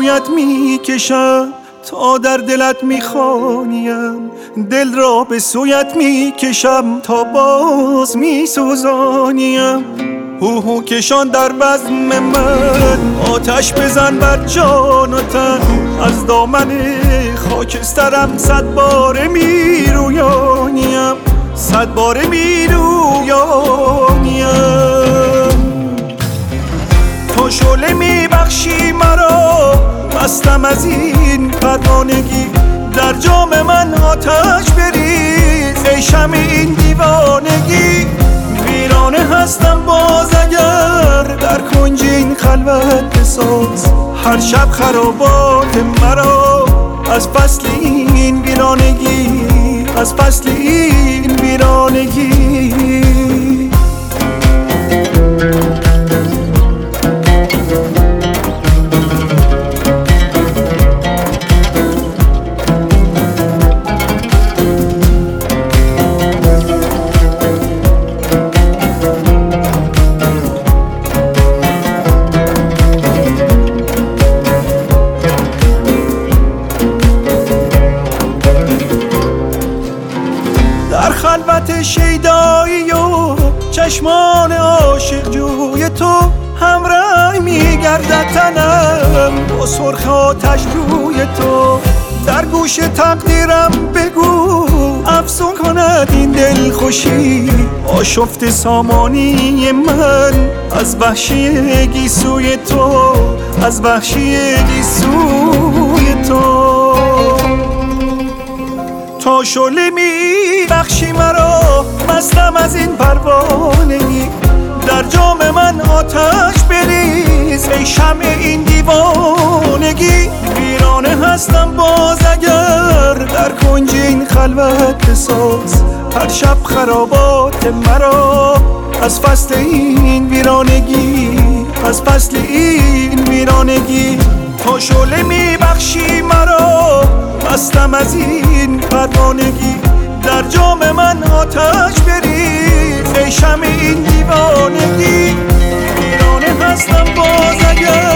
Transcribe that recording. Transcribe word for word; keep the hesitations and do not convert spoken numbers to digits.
سویت میکشم تا در دلت میخوانیم، دل را به سویت میکشم تا باز میسوزانیم. هوهو کشان در بزم من، آتش بزن بر جان و تن، از دامن خاکسترم صد باره میرویانیم، صد باره میرویانیم. تو شعله میبخشی مرا، مستم از این پروانگی، در جام من آتش بریز ای شمع این دیوانگی. ویرانه هستم باز اگر در کنج این خلوت بساز، هر شب خرابات مرا از فصل این ویرانگی، از فصل این ویرانگی. در خلوت شیدایی و چشمان عاشق جوی تو، همراه میگردد تنم با سرخ آتش روی تو. در گوش تقدیرم بگو افسون کند این دل خوشی، آشفت سامانی من از وحشی گیسوی تو، از وحشی گیسوی تو. تا شعله میبخشی مرا، مستم از این پروانگی، در جام من آتش بریز ای شمع این دیوانگی. ویرانه هستم باز اگر در کنج این خلوت بساز، هر شب خرابات مرا از فصل این ویرانگی، از فصل این ویرانگی. تا شعله میبخشی مرا، مستم از این پروانگی، در جام من آتش بریز ای شمع این دیوانگی. ویرانه هستم باز اگر